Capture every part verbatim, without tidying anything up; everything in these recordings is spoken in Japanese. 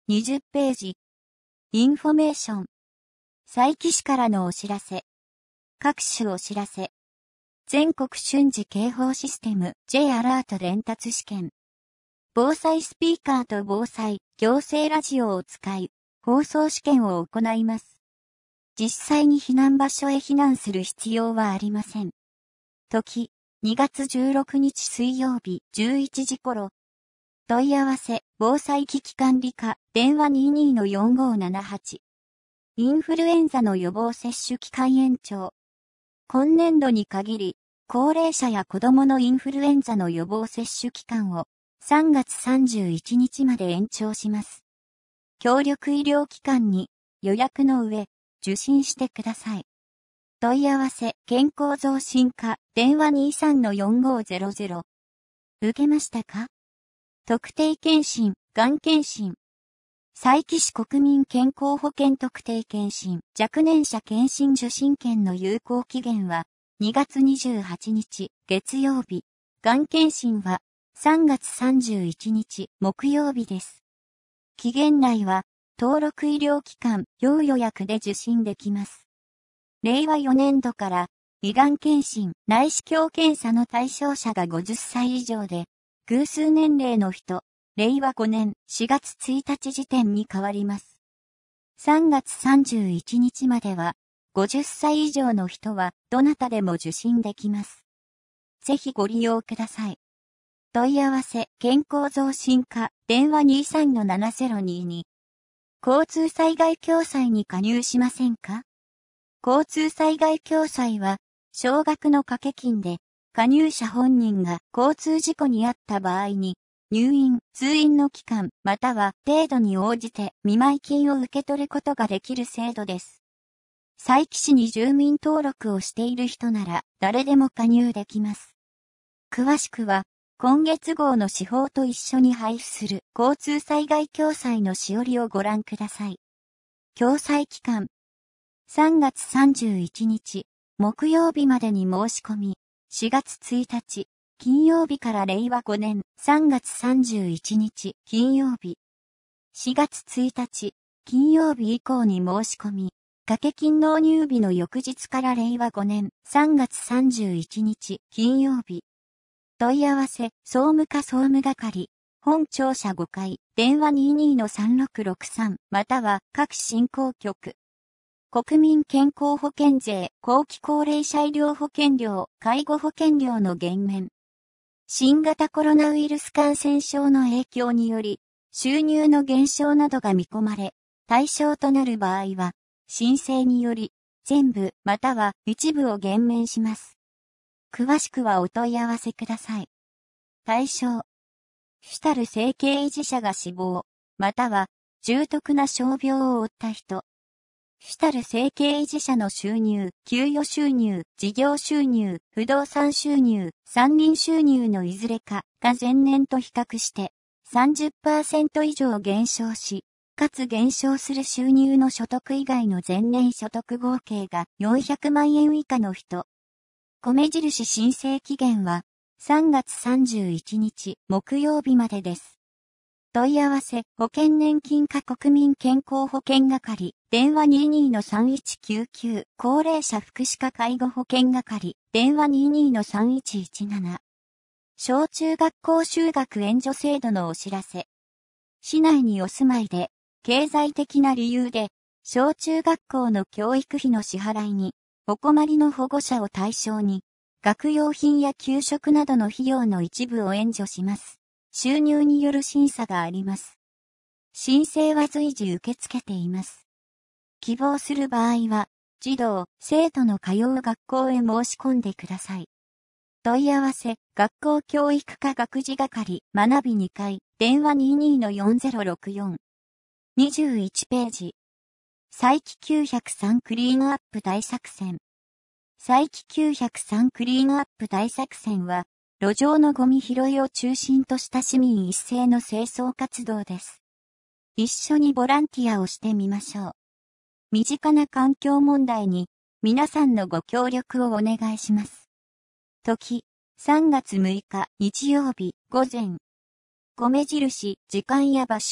にじゅっページ。インフォメーション。佐伯市からのお知らせ。各種お知らせ。全国瞬時警報システム J アラート伝達試験。防災スピーカーと防災行政ラジオを使い、放送試験を行います。実際に避難場所へ避難する必要はありません。時、にがつじゅうろくにち水曜日じゅういちじ頃。問い合わせ、防災危機管理課、電話 にじゅうにのよんごーななはち。インフルエンザの予防接種期間延長。今年度に限り、高齢者や子供のインフルエンザの予防接種期間をさんがつさんじゅういちにちまで延長します。協力医療機関に予約の上、受診してください。問い合わせ、健康増進課、電話 にじゅうさんのよんごーぜろぜろ。受けましたか？特定健診、がん検診。佐伯市国民健康保険特定健診、若年者健診受診券の有効期限はにがつにじゅうはちにち月曜日。がん検診はさんがつさんじゅういちにち木曜日です。期限内は登録医療機関要予約で受診できます。れいわよねんどから胃がん検診、内視鏡検査の対象者がごじゅっさい以上で、偶数年齢の人、れいわごねんしがつついたち時点に変わります。さんがつさんじゅういちにちまでは、ごじゅっさい以上の人はどなたでも受診できます。ぜひご利用ください。問い合わせ、健康増進課、電話 にじゅうさんのななぜろにに。交通災害共済に加入しませんか？交通災害共済は、少額の掛け金で、加入者本人が交通事故に遭った場合に、入院、通院の期間、または程度に応じて見舞金を受け取ることができる制度です。佐伯市に住民登録をしている人なら誰でも加入できます。詳しくは、今月号の司法と一緒に配布する交通災害共済のしおりをご覧ください。共済期間。さんがつさんじゅういちにち、木曜日までに申し込み、しがつついたち、金曜日かられいわごねんさんがつさんじゅういちにち金曜日。しがつついたち、金曜日以降に申し込み、掛け金納入日の翌日かられいわごねんさんがつさんじゅういちにち金曜日。問い合わせ、総務課総務係、本庁舎ごかい、電話 にじゅうにのさんろくろくさん、または各振興局。国民健康保険税、後期高齢者医療保険料、介護保険料の減免。新型コロナウイルス感染症の影響により、収入の減少などが見込まれ、対象となる場合は、申請により、全部または一部を減免します。詳しくはお問い合わせください。対象。主たる生計維持者が死亡、または重篤な傷病を負った人。主たる生計維持者の収入、給与収入、事業収入、不動産収入、山林収入のいずれかが前年と比較して さんじゅっパーセント 以上減少し、かつ減少する収入の所得以外の前年所得合計がよんひゃくまんえん以下の人。米印申請期限はさんがつさんじゅういちにち木曜日までです。問い合わせ、保険年金課国民健康保険係、電話 にじゅうにのさんいちきゅうきゅう、高齢者福祉課介護保険係、電話 にじゅうにのさんいちいちなな。小中学校就学援助制度のお知らせ。市内にお住まいで、経済的な理由で、小中学校の教育費の支払いに、お困りの保護者を対象に、学用品や給食などの費用の一部を援助します。収入による審査があります。申請は随時受け付けています。希望する場合は、児童、生徒の通う学校へ申し込んでください。問い合わせ、学校教育課学事係、学びにかい、電話 にじゅうにのよんぜろろくよん。にじゅういちページ。佐伯きゅうひゃくさんクリーンアップ大作戦。佐伯きゅうひゃくさんクリーンアップ大作戦は、路上のゴミ拾いを中心とした市民一斉の清掃活動です。一緒にボランティアをしてみましょう。身近な環境問題に皆さんのご協力をお願いします。時、さんがつむいか日曜日午前。米印、時間や場所。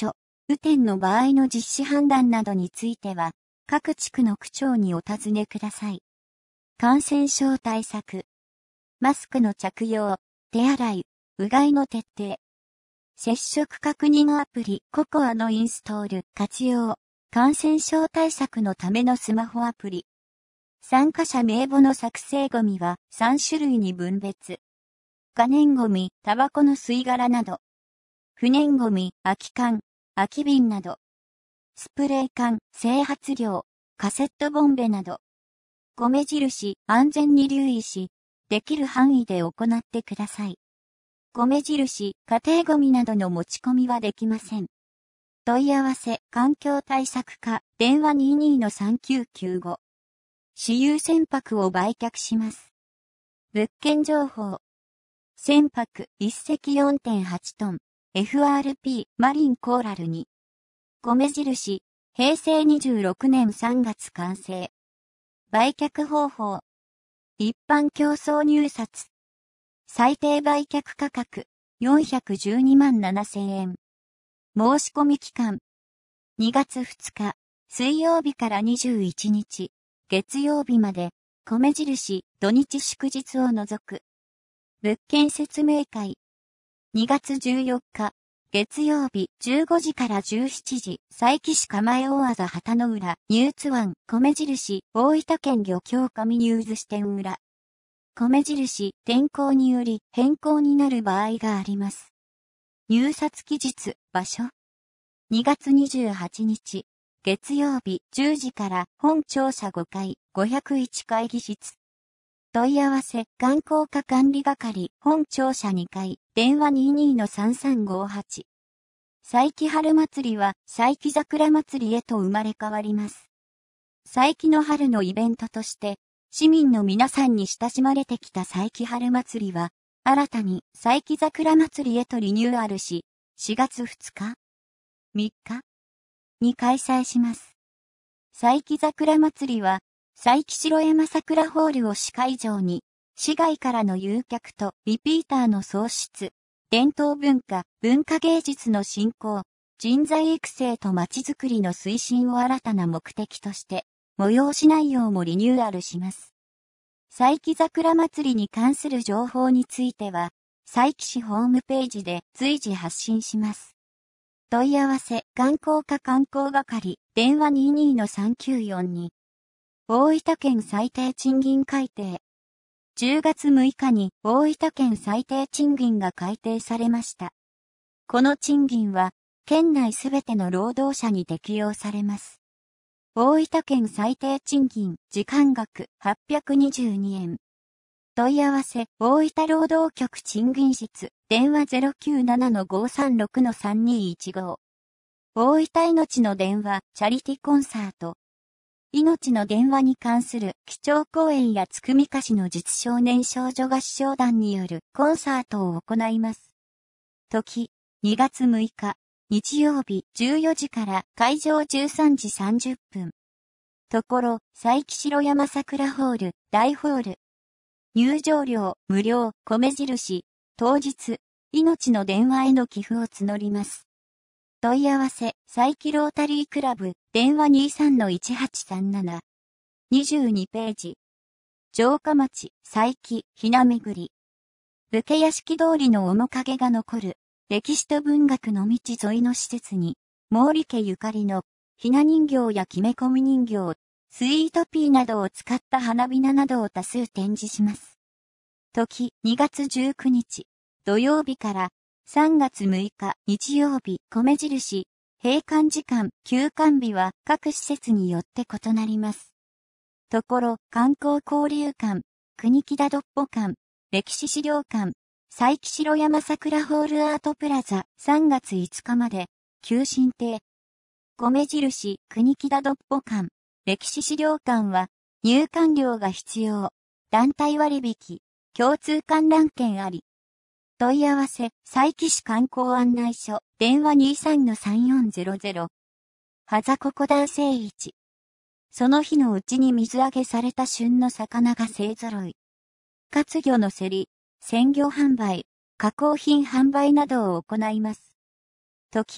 雨天の場合の実施判断などについては、各地区の区長にお尋ねください。感染症対策。マスクの着用、手洗い、うがいの徹底。接触確認アプリココアのインストール、活用。感染症対策のためのスマホアプリ。参加者名簿の作成ゴミはさん種類に分別。可燃ゴミ、タバコの吸い殻など。不燃ゴミ、空き缶、空き瓶など。スプレー缶、整髪料、カセットボンベなど。米印、安全に留意し、できる範囲で行ってください。米印、家庭ゴミなどの持ち込みはできません。問い合わせ、環境対策課、電話 にじゅうにのさんきゅうきゅうご。私有船舶を売却します。物件情報。船舶、一隻 よんてんはち トン、エフアールピー、マリンコーラルに。米印、平成にじゅうろくねんさんがつ完成。売却方法。一般競争入札。最低売却価格、よんひゃくじゅうにまんななせんえん。申し込み期間。にがつふつか、水曜日からにじゅういちにち、月曜日まで、米印、土日祝日を除く。物件説明会。にがつじゅうよっか、月曜日じゅうごじからじゅうしちじ、佐伯市蒲江大字旗の浦、ニューツ湾、米印、大分県漁協上ニューズ支店裏。米印、天候により変更になる場合があります。入札期日、場所。にがつにじゅうはちにち、月曜日じゅうじから本庁舎ごかい、ごひゃくいち会議室。問い合わせ、観光課管理係、本庁舎にかい、電話 にじゅうにのさんさんごはち。佐伯春祭りは、佐伯桜祭りへと生まれ変わります。佐伯の春のイベントとして、市民の皆さんに親しまれてきた佐伯春祭りは、新たに佐伯桜祭りへとリニューアルし、しがつふつか、みっかに開催します。佐伯桜祭りは、佐伯城山桜ホールを市会場に、市外からの誘客とリピーターの創出、伝統文化、文化芸術の振興、人材育成とまちづくりの推進を新たな目的として、催し内容もリニューアルします。佐伯桜祭りに関する情報については、佐伯市ホームページで随時発信します。問い合わせ、観光課観光係、電話 にじゅうにのさんきゅうよんに。大分県最低賃金改定。じゅうがつむいかに大分県最低賃金が改定されました。この賃金は、県内すべての労働者に適用されます。大分県最低賃金、時間額はっぴゃくにじゅうにえん。問い合わせ、大分労働局賃金室、電話 ゼロきゅうななのごさんろくのさんにいちご。大分命の電話、チャリティコンサート。命の電話に関する基調講演やつくみかしの実少年少女合唱団によるコンサートを行います。時、にがつむいか、日曜日じゅうよじから会場じゅうさんじさんじゅっぷん。ところ、佐伯城山桜ホール、大ホール。入場料、無料、米印、当日、命の電話への寄付を募ります。問い合わせ、佐伯ロータリークラブ、電話 にじゅうさんのいちはちさんなな。にじゅうにページ。城下町、佐伯、ひなめぐり。武家屋敷通りの面影が残る、歴史と文学の道沿いの施設に、毛利家ゆかりの、ひな人形やきめ込み人形、スイートピーなどを使った花びななどを多数展示します。時、にがつじゅうくにち、土曜日から、さんがつむいか、日曜日、米印、閉館時間、休館日は各施設によって異なります。ところ、観光交流館、国木田独歩館、歴史資料館、佐伯城山桜ホールアートプラザ、さんがついつかまで、休診定。米印、国木田独歩館、歴史資料館は、入館料が必要。団体割引、共通観覧券あり。問い合わせ、佐伯市観光案内所、電話 にじゅうさんのさんよんゼロゼロ。はざここ男性一。その日のうちに水揚げされた旬の魚が勢揃い。活魚の競り、鮮魚販売、加工品販売などを行います。時、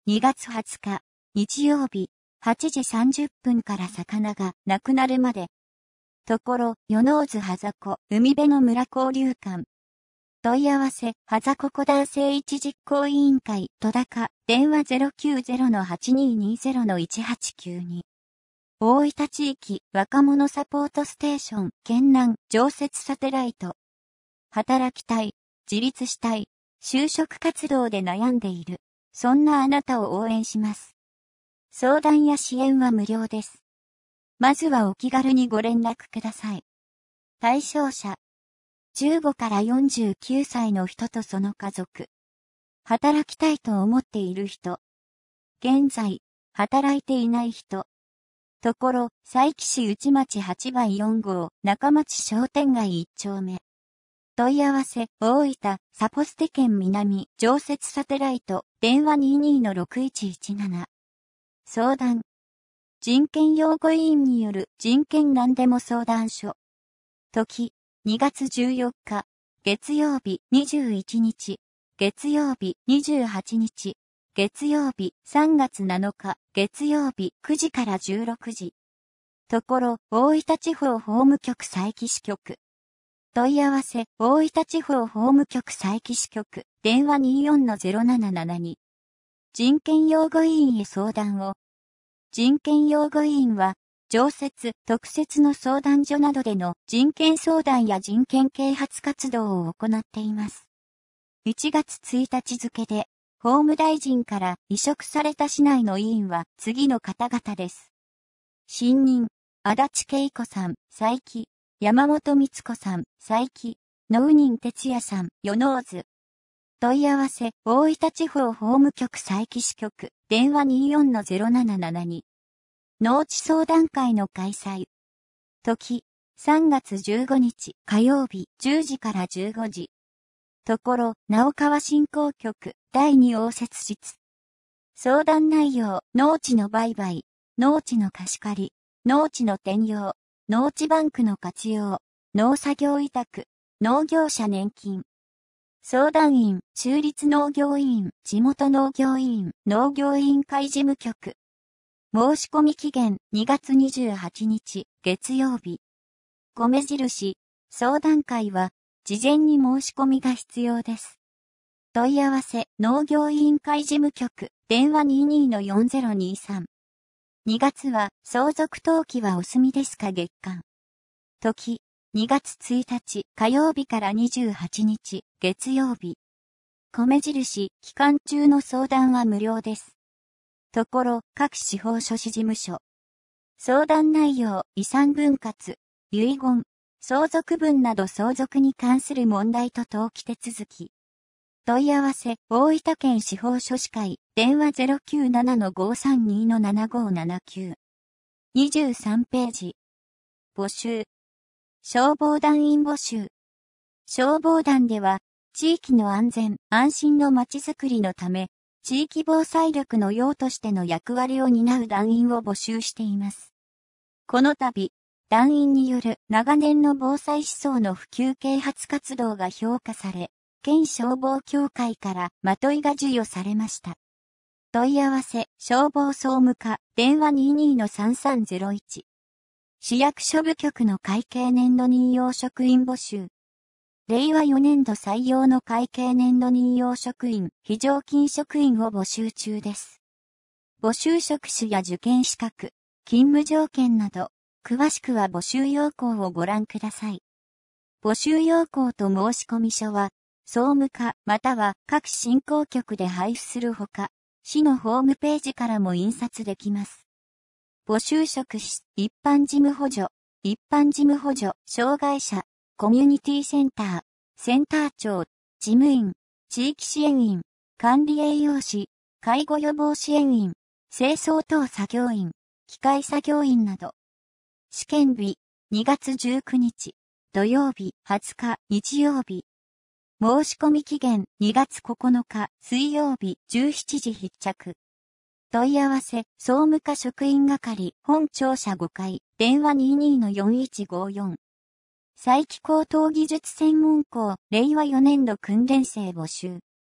にがつはつか、日曜日、はちじさんじゅっぷんから魚がなくなるまで。ところ、与野津はざこ、海辺の村交流館。問い合わせ、はざこ湖男性一実行委員会、戸高、電話 ゼロきゅうゼロのはちにーにーゼロのいちはちきゅうに。大分地域、若者サポートステーション、県南、常設サテライト。働きたい、自立したい、就職活動で悩んでいる。そんなあなたを応援します。相談や支援は無料です。まずはお気軽にご連絡ください。対象者。じゅうごからよんじゅうきゅうさいの人とその家族。働きたいと思っている人。現在、働いていない人。ところ、佐伯市内町はちばいよんごう、中町商店街いっちょうめ。問い合わせ、大分、サポステ県南、常設サテライト、電話 にーにーのろくいちいちなな。相談。人権擁護委員による人権何でも相談所。時、にがつじゅうよっか、月曜日にじゅういちにち、月曜日にじゅうはちにち、月曜日さんがつなのか、月曜日くじからじゅうろくじ。ところ、大分地方法務局佐伯支局。問い合わせ、大分地方法務局佐伯支局、電話 にーよんのゼロななななに。人権擁護委員へ相談を。人権擁護委員は、常設、特設の相談所などでの人権相談や人権啓発活動を行っています。いちがつついたち付で、法務大臣から委嘱された市内の委員は次の方々です。新任、足立恵子さん、佐伯。山本光子さん、佐伯。能任哲也さん、与野津。問い合わせ、大分地方法務局佐伯支局、電話 にーよんのゼロななななに。農地相談会の開催。時、さんがつじゅうごにち火曜日じゅうじからじゅうごじ。ところ、直川振興局だいに応接室。相談内容、農地の売買、農地の貸し借り、農地の転用、農地バンクの活用、農作業委託、農業者年金。相談員、中立農業委員、地元農業委員、農業委員会事務局。申し込み期限にがつにじゅうはちにち、月曜日。米印、相談会は、事前に申し込みが必要です。問い合わせ、農業委員会事務局、電話 にーにーのよんゼロにさん。にがつは、相続登記はお済みですか月間。時、にがつついたち火曜日からにじゅうはちにち、月曜日。米印、期間中の相談は無料です。ところ、各司法書士事務所。相談内容、遺産分割、遺言、相続分など相続に関する問題と登記手続き。問い合わせ、大分県司法書士会、電話 ゼロきゅうななのごさんにのななごななきゅう。にじゅうさんページ。募集。消防団員募集。消防団では、地域の安全、安心のまちづくりのため、地域防災力の要としての役割を担う団員を募集しています。この度、団員による長年の防災思想の普及啓発活動が評価され、県消防協会からまといが授与されました。問い合わせ、消防総務課、電話 にーにーのさんさんゼロいち。市役所部局の会計年度任用職員募集。れいわよねんど採用の会計年度任用職員、非常勤職員を募集中です。募集職種や受験資格、勤務条件など、詳しくは募集要項をご覧ください。募集要項と申込書は、総務課または各振興局で配布するほか、市のホームページからも印刷できます。募集職種、一般事務補助、一般事務補助、障害者、コミュニティセンター、センター長、事務員、地域支援員、管理栄養士、介護予防支援員、清掃等作業員、機械作業員など。試験日、にがつじゅうくにち、土曜日、はつか、日曜日。申し込み期限、にがつここのか、水曜日、じゅうしちじ必着。問い合わせ、総務課職員係、本庁舎ごかい、電話 にーにーのよんいちごよん。佐伯高等技術専門校、れいわよねんど訓練生募集。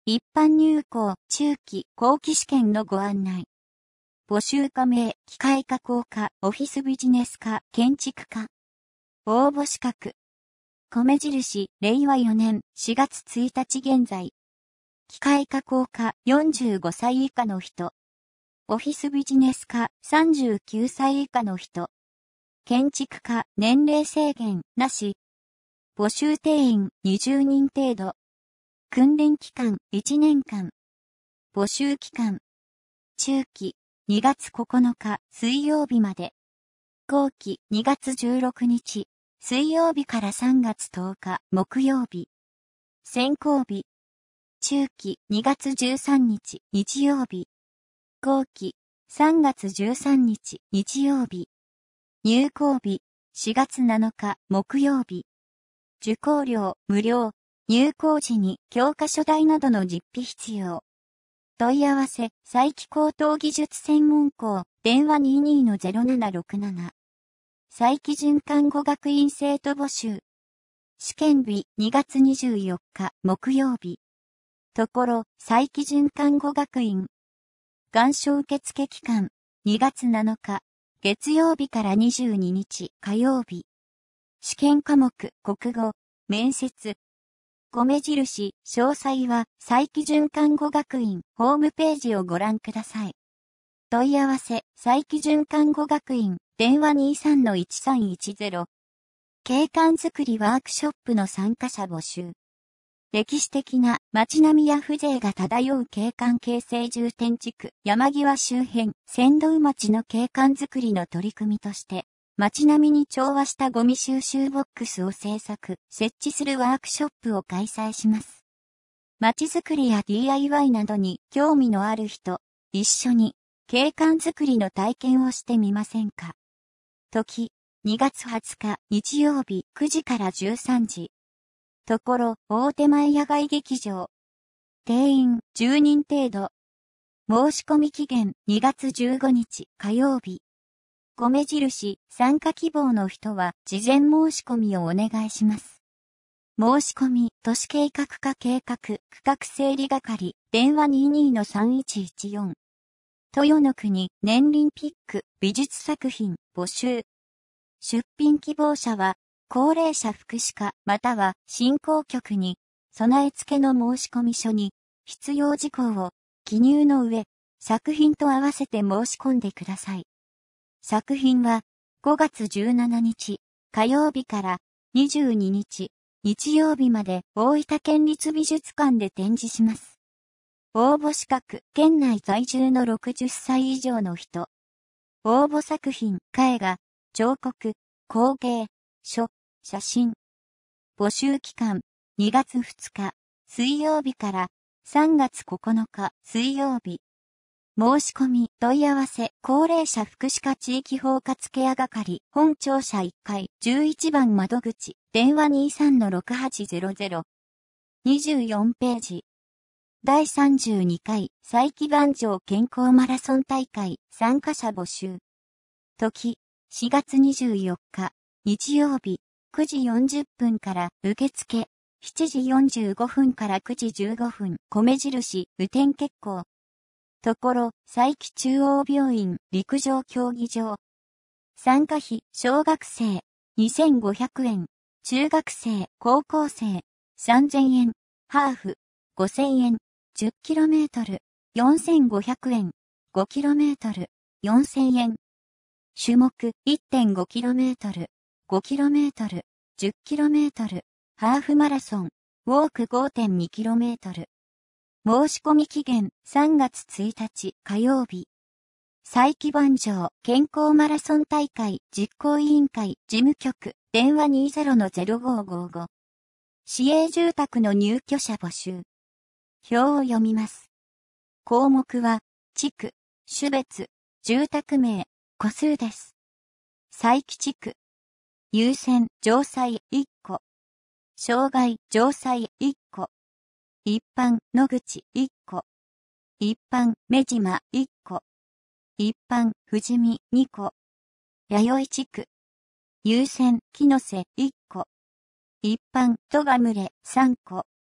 一般入校中期後期試験のご案内。募集科名、機械加工科、オフィスビジネス科、建築科。応募資格。米印、れいわよねんしがつついたち現在。機械加工科よんじゅうごさい以下の人。オフィスビジネス科さんじゅうきゅうさい以下の人。建築科年齢制限なし。募集定員にじゅうにん程度。訓練期間いちねんかん。募集期間。中期にがつここのか水曜日まで。後期にがつじゅうろくにち水曜日からさんがつとおか木曜日。選考日。中期にがつじゅうさんにち日曜日。後期さんがつじゅうさんにち日曜日。入校日しがつなのか木曜日。受講料無料。入校時に教科書代などの実費必要。問い合わせ、佐伯高等技術専門校、電話 にじゅうに の ゼロななろくなな。佐伯准看護学院生徒募集。試験日にがつにじゅうよっか木曜日。ところ、佐伯准看護学院。願書受付期間、にがつなのか、月曜日からにじゅうににち火曜日。試験科目、国語、面接。米印、詳細は、佐伯准看護学院、ホームページをご覧ください。問い合わせ、佐伯准看護学院、電話 にじゅうさんのいちさんいちゼロ。景観づくりワークショップの参加者募集。歴史的な街並みや風情が漂う景観形成重点地区、山際周辺、千道町の景観づくりの取り組みとして、街並みに調和したゴミ収集ボックスを製作、設置するワークショップを開催します。街づくりや ディーアイワイ などに興味のある人、一緒に景観づくりの体験をしてみませんか。時、にがつはつか日曜日くじからじゅうさんじ。ところ、大手前野外劇場。定員じゅうにん程度。申し込み期限にがつじゅうごにち火曜日。米印、参加希望の人は事前申し込みをお願いします。申し込み、都市計画課計画、区画整理係、電話 にじゅうにのさんいちいちよん。豊の国、年輪ピック、美術作品、募集。出品希望者は、高齢者福祉課、または、振興局に、備え付けの申し込み書に、必要事項を、記入の上、作品と合わせて申し込んでください。作品はごがつじゅうしちにち火曜日からにじゅうににち日曜日まで大分県立美術館で展示します。応募資格、県内在住のろくじゅっさい以上の人。応募作品、絵画、彫刻、工芸、書、写真。募集期間、にがつふつか水曜日からさんがつここのか水曜日。申し込み、問い合わせ、高齢者福祉課地域包括ケア係、本庁舎いっかい、じゅういちばん窓口、電話 にじゅうさんのろくはちゼロゼロ。にじゅうよんページ。だいさんじゅうにかい、佐伯万丈健康マラソン大会、参加者募集。時、しがつにじゅうよっか、日曜日、くじよんじゅっぷんから受付、しちじよんじゅうごふんからくじじゅうごふん、米印、雨天決行。ところ、佐伯中央病院、陸上競技場。参加費、小学生、にせんごひゃくえん。中学生、高校生、さんぜんえん。ハーフ、ごせんえん。じゅっキロメートル、よんせんごひゃくえん。ごキロメートル、よんせんえん。種目、いってんごキロメートル、ごキロメートル、じゅっキロメートル。ハーフマラソン、ウォーク ごてんにキロメートル。申し込み期限さんがつついたち火曜日。佐伯万丈健康マラソン大会実行委員会事務局電話 にじゅうのゼロごごご。市営住宅の入居者募集。表を読みます。項目は地区、種別、住宅名、戸数です。佐伯地区。優先、城西いっこ。障害、城西いっこ。一般、野口いっこ。一般、目島いっこ。一般、富士見にこ。弥生地区。優先、木の瀬いっこ。一般、戸賀群れさんこ。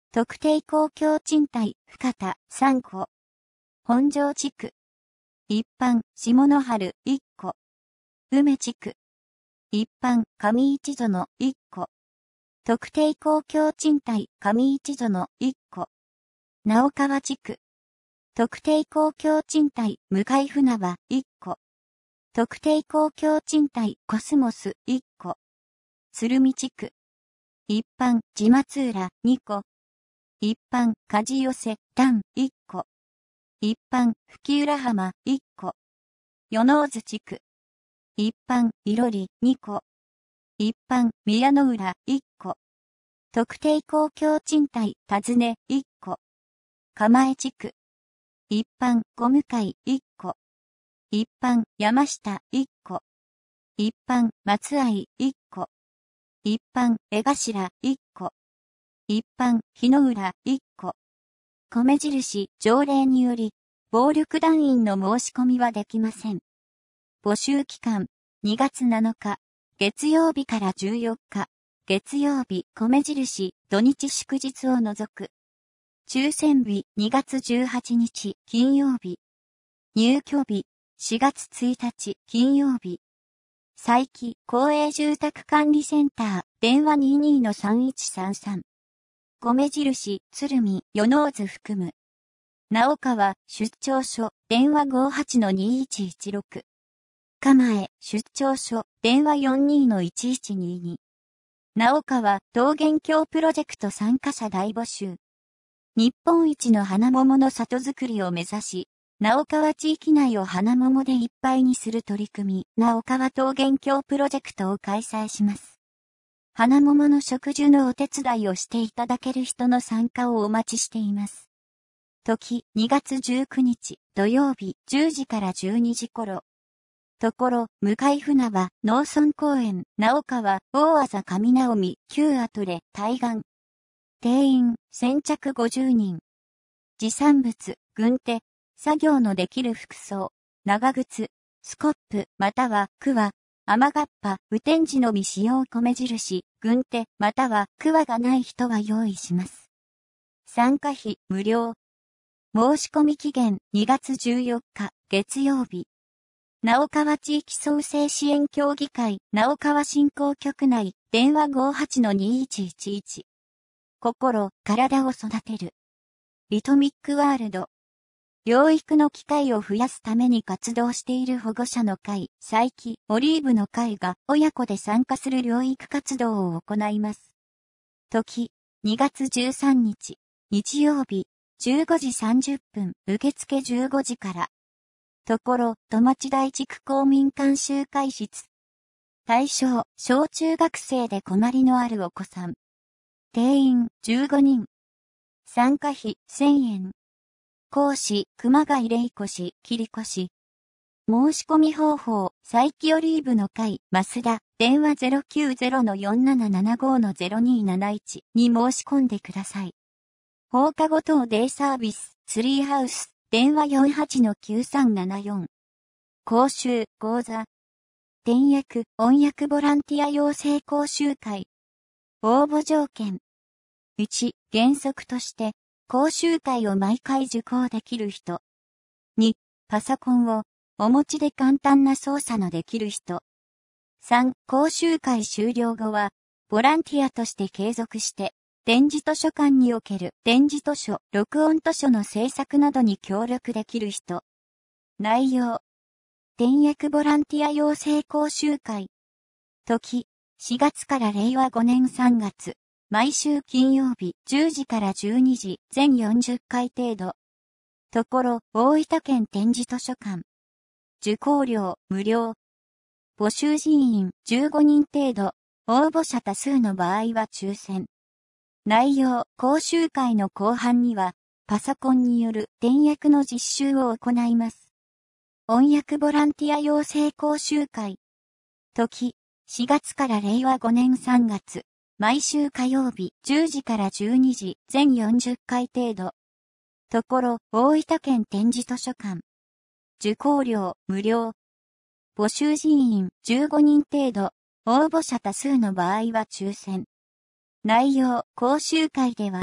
特定公共賃貸、深田、さんこ。本庄地区。一般、下野原、いっこ。梅地区。一般、上市園、いっこ。特定公共賃貸、上市園、いっこ。直川地区。特定公共賃貸、向船場、いっこ。特定公共賃貸、コスモス、いっこ。鶴見地区。一般、地松浦、にこ。一般、梶寄せ、丹、いっこ。一般、吹浦浜、いっこ。与野津地区。一般、いろり、にこ。一般、宮の浦、いっこ。特定公共賃貸、尋ね、いっこ。蒲江地区。一般、小向いっこ。一般、山下、いっこ。一般、松合、いっこ。一般、江頭、いっこ。一般、日の浦、いっこ。米印、条例により、暴力団員の申し込みはできません。募集期間、にがつなのか、月曜日からじゅうよっか、月曜日、米印、土日祝日を除く。抽選日、にがつじゅうはちにち、金曜日。入居日、しがつついたち、金曜日。佐伯、公営住宅管理センター、電話 にじゅうにのさんいちさんさん。米印、鶴見、与野津含む。直川、出張所、電話 ごじゅうはちのにいちいちろく。蒲江、出張所、電話 よんじゅうにのいちいちにに。直川、桃源郷プロジェクト参加者大募集。日本一の花桃の里づくりを目指し、直川地域内を花桃でいっぱいにする取り組み、直川桃源郷プロジェクトを開催します。花桃の植樹のお手伝いをしていただける人の参加をお待ちしています。時、にがつじゅうくにち、土曜日、じゅうじからじゅうにじ頃。ところ、向船場、農村公園、直川、大字上直見、旧アトレ、対岸。定員、先着ごじゅうにん。持産物、軍手、作業のできる服装、長靴、スコップ、または、桑、雨がっぱ、雨天時のみ使用米印、軍手、または、桑がない人は用意します。参加費、無料。申し込み期限、にがつじゅうよっか、月曜日。直川地域創生支援協議会、直川振興局内、電話 ごじゅうはちのにいちいちいち。心、体を育てる。リトミックワールド。療育の機会を増やすために活動している保護者の会、佐伯、オリーブの会が親子で参加する療育活動を行います。時、にがつじゅうさんにち、日曜日、じゅうごじさんじゅっぷん、受付じゅうごじから。ところ、戸町台地区公民館集会室。対象、小中学生で困りのあるお子さん。定員、じゅうごにん。参加費、せんえん。講師、熊谷玲子氏、桐子氏。申し込み方法、佐伯オリーブの会、増田、電話 ゼロきゅうゼロのよんななななごのゼロにーなないち に申し込んでください。放課後等デイサービス、ツリーハウス、電話 よんはちのきゅうさんななよん。講習、講座。転訳、翻訳ボランティア養成講習会。応募条件。いち、原則として、講習会を毎回受講できる人。に、パソコンをお持ちで簡単な操作のできる人。さん、講習会終了後は、ボランティアとして継続して、点字図書館における点字図書、録音図書の制作などに協力できる人。内容。転訳ボランティア養成講習会。時、しがつかられいわごねんさんがつ。毎週金曜日じゅうじからじゅうにじ、全よんじゅっかい程度。ところ、大分県点字図書館。受講料、無料。募集人員、じゅうごにん程度。応募者多数の場合は抽選。内容、講習会の後半には、パソコンによる転訳の実習を行います。翻訳ボランティア養成講習会。時、しがつかられいわごねんさんがつ。毎週火曜日じゅうじからじゅうにじ、全よんじゅっかい程度。ところ、大分県点字図書館。受講料、無料。募集人員、じゅうごにん程度。応募者多数の場合は抽選。内容、講習会では、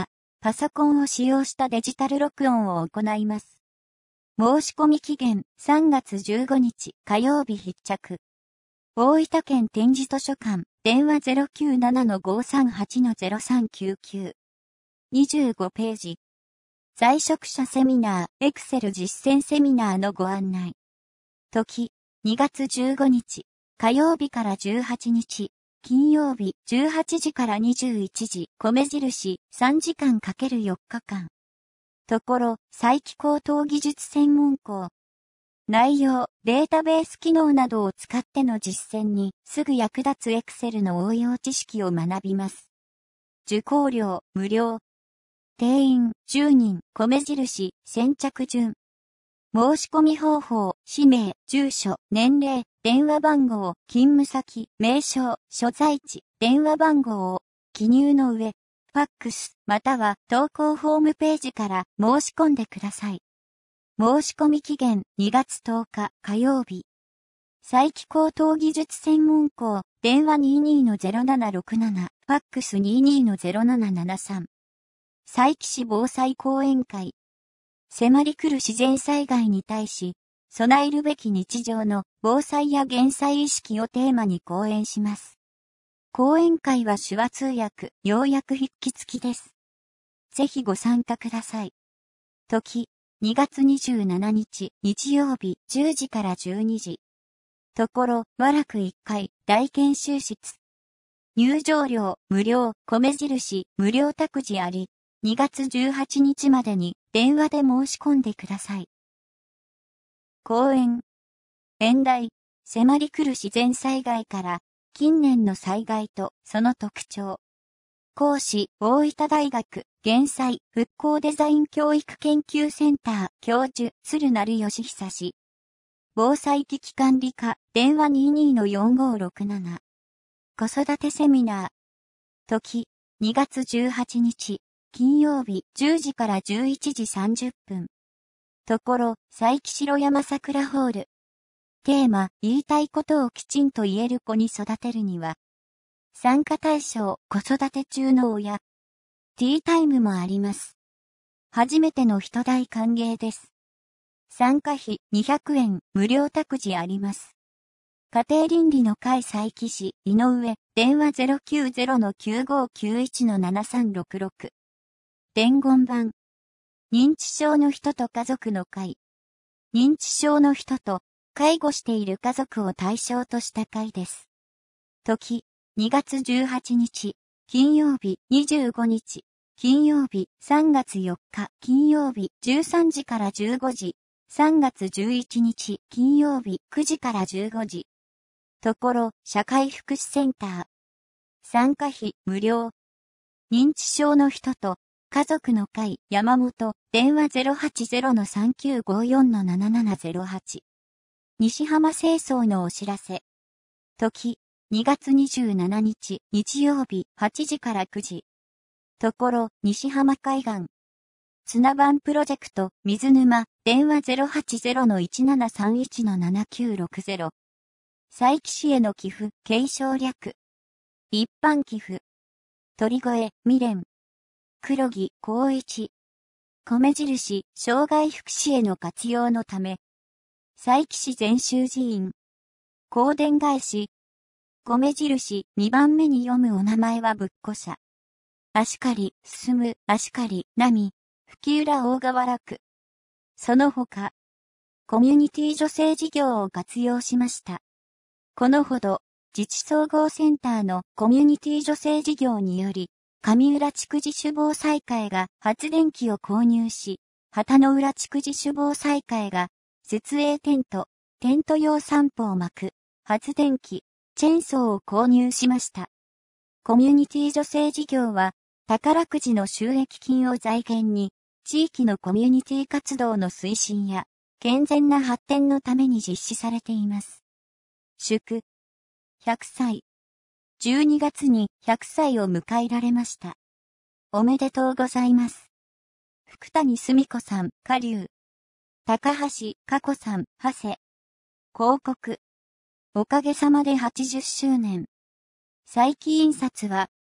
パソコンを使用したデジタル録音を行います。申し込み期限さんがつじゅうごにち火曜日必着。大分県展示図書館、電話 ゼロきゅうななのごさんはちのゼロさんきゅうきゅう。にじゅうごページ。在職者セミナー、エクセル実践セミナーのご案内。時、にがつじゅうごにち、火曜日からじゅうはちにち、金曜日じゅうはちじからにじゅういちじ、米印さんじかん ×よっかかん。ところ、再起高等技術専門校。内容、データベース機能などを使っての実践にすぐ役立つエクセルの応用知識を学びます。受講料、無料。定員、じゅうにん、米印、先着順。申し込み方法、氏名、住所、年齢、電話番号、勤務先、名称、所在地、電話番号を記入の上、ファックス、または投稿ホームページから申し込んでください。申し込み期限にがつとおか火曜日。再起高等技術専門校、電話 にじゅうにのゼロななろくなな、ファックス にじゅうにのゼロななななさん。佐伯市防災講演会。迫り来る自然災害に対し、備えるべき日常の防災や減災意識をテーマに講演します。講演会は手話通訳、要約筆記付きです。ぜひご参加ください。時、にがつにじゅうしちにち、日曜日、じゅうじからじゅうにじ。ところ、和楽いっかい、大研修室。入場料、無料、米印、無料託児あり、にがつじゅうはちにちまでに電話で申し込んでください。講演。演題、迫り来る自然災害から、近年の災害とその特徴。講師、大分大学、減災、復興デザイン教育研究センター、教授、鶴成義久氏。防災危機管理課、電話 にじゅうにのよんごろくなな。子育てセミナー。時、にがつじゅうはちにち、金曜日、じゅうじからじゅういちじさんじゅっぷん。ところ、佐伯城山桜ホール。テーマ、言いたいことをきちんと言える子に育てるには、参加対象、子育て中の親。ティータイムもあります。初めての人代歓迎です。参加費にひゃくえん、無料託児あります。家庭倫理の会佐伯市、井上、電話 ゼロきゅうゼロのきゅうごきゅういちのななさんろくろく。伝言板。認知症の人と家族の会。認知症の人と介護している家族を対象とした会です。時、にがつじゅうはちにち、金曜日にじゅうごにち、金曜日さんがつよっか、金曜日じゅうさんじからじゅうごじ、さんがつじゅういちにち、金曜日くじからじゅうごじ。ところ、社会福祉センター。参加費無料。認知症の人と家族の会山本、電話 ゼロはちゼロのさんきゅうごよんのななななゼロはち。西浜清掃のお知らせ。時、にがつにじゅうしちにち、日曜日、はちじからくじ。ところ、西浜海岸。砂版プロジェクト、水沼、電話 ゼロはちゼロのいちななさんいちのななきゅうろくゼロ。佐伯市への寄付、継承略。一般寄付。鳥越、未練。黒木、光一。米印、障害福祉への活用のため。佐伯市全州寺院。香典返し。米印、にばんめに読むお名前はぶっこ社。足刈、進む、足刈、波、吹浦大河原区。その他、コミュニティ助成事業を活用しました。このほど、自治総合センターのコミュニティ助成事業により、上浦地区自主防災会が発電機を購入し、旗の浦地区自主防災会が、設営テント、テント用散歩を巻く、発電機、チェーンソーを購入しました。コミュニティ助成事業は、宝くじの収益金を財源に、地域のコミュニティ活動の推進や、健全な発展のために実施されています。祝。ひゃくさい。じゅうにがつにひゃくさいを迎えられました。おめでとうございます。福谷澄子さん、下流。高橋佳子さん、長谷。広告。おかげさまではちじゅっしゅうねん。佐伯印刷は、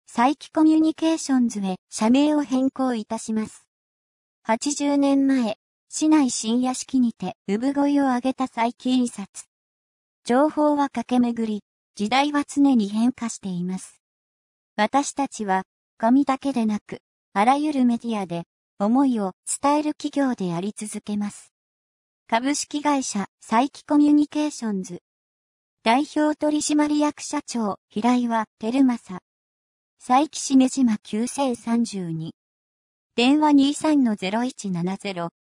佐伯コミュニケーションズへ社名を変更いたします。はちじゅうねんまえ、市内新屋敷にて産声を上げた佐伯印刷。情報は駆け巡り、時代は常に変化しています。私たちは、紙だけでなく、あらゆるメディアで、思いを伝える企業であり続けます。株式会社、佐伯コミュニケーションズ。代表取締役社長、平岩照正。佐伯市根島きゅうせんさんじゅうに。電話 にじゅうさんのゼロいちななゼロ。